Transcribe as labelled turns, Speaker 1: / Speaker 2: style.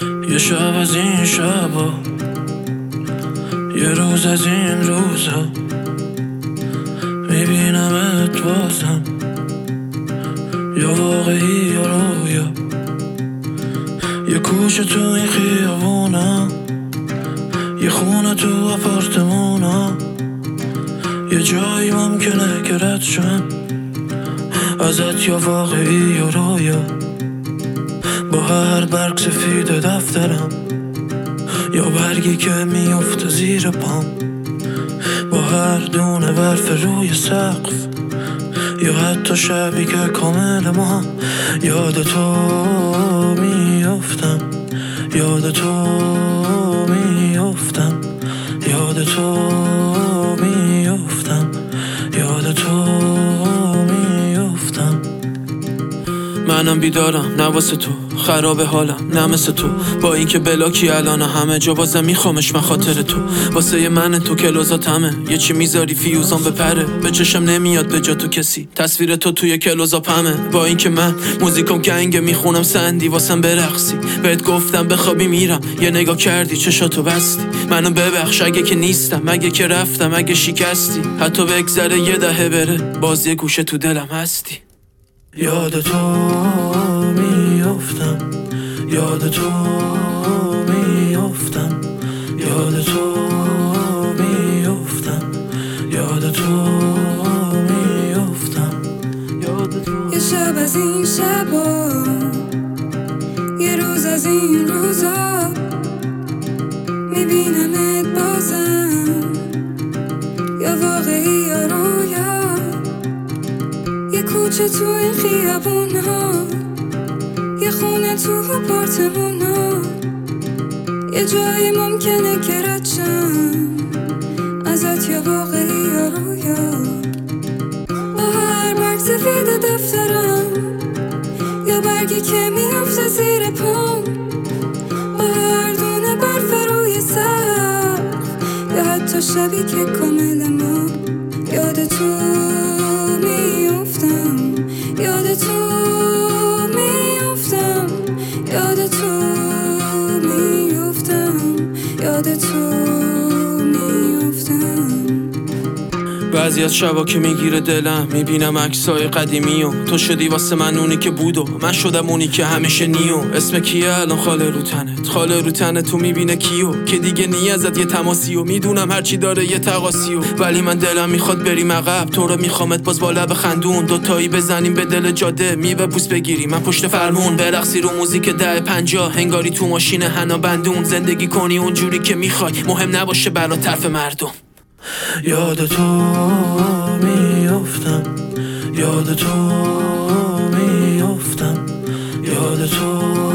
Speaker 1: یه شب از این شبا، یه روز از این روزا، میبینمت بازم، یا واقعی یا رویا. یه کوچه تو این خیابونا، یه خونه تو آپارتمونا، یه جایی ممکنه که رد شم ازت، یا واقعی یا رویا. با هر برگ سفید دفترم، یا برگی که میفته زیر پام، با هر دونه برف روی سقف، یا حتی شبی که کامل ما. یاد تو میافتم، یاد تو میافتم، یاد تو میافتم، یاد تو میافتم. منم بیدارم نه واسه تو، خراب حالم نه مثل تو، با اینکه بلاکی الان همه جا بازم میخوامش من خاطر تو. واسه من تو کلوزاتمه، یه چی میذاری فیوزان بپره، به چشم نمیاد به جا تو کسی، تصویر تو توی کلوزاپمه. با اینکه من موزیکم گنگه، میخونم سندی واسم برقصی، بهت گفتم بخوابی میرم، یه نگاه کردی چشاتو بستی. منو ببخش اگه که نیستم، اگه که رفتم، اگه شکستی، حتی بگذره یه دهه بره، باز یه گوشه تو دلم هستی. یاد تو میافتم، یاد تو میافتم، یاد تو میافتم، یاد تو میافتم، یاد تو.
Speaker 2: یه شب از این شبا، یه روز از این روزا، میبینمت بازم، یا واقعی یا رویا. یه کوچه تو این خیابونا، یه خونه تو آپارتمونا، یه جایی ممکنه که رد شم ازت، یا واقعی یا رویا. با هر برگ سفید دفترم، یا برگی که میفته زیر پام، با هر دونه برف روی سقف، یا حتی شبی که کامل ما. یاد تو میافتم، یاد تو میافتم، یاد تو میافتم، یاد تو میافتم.
Speaker 1: بعضی از شبا که میگیره دلم، میبینم عکسای قدیمی و تو شدی واسه من اونی که بود و من شدم اونی که همیشه نیو. اسم کیه الان خاله رو تنت، خاله رو تنت تو میبینه کیو، که دیگه نی ازت یه تماسی و میدونم هرچی داره یه تقاسی و، ولی من دلم میخواد بریم عقب، تو رو میخوامت باز با لب خندون، دوتایی بزنیم به دل جاده، میوه بوس بگیری من پشت فرمون، برقصی رو موزیک 10-50، هنگاری تو ماشین حنا بندون، زندگی کنی اونجوری که میخوای، مهم نباشه بلا طرف مردم. یاد تو میافتم، یاد تو میافتم، یاد تو